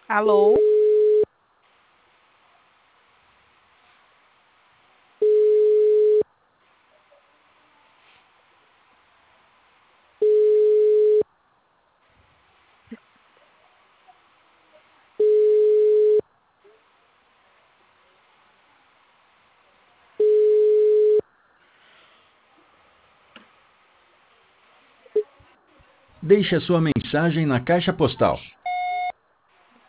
Alô? Deixe a sua mensagem na caixa postal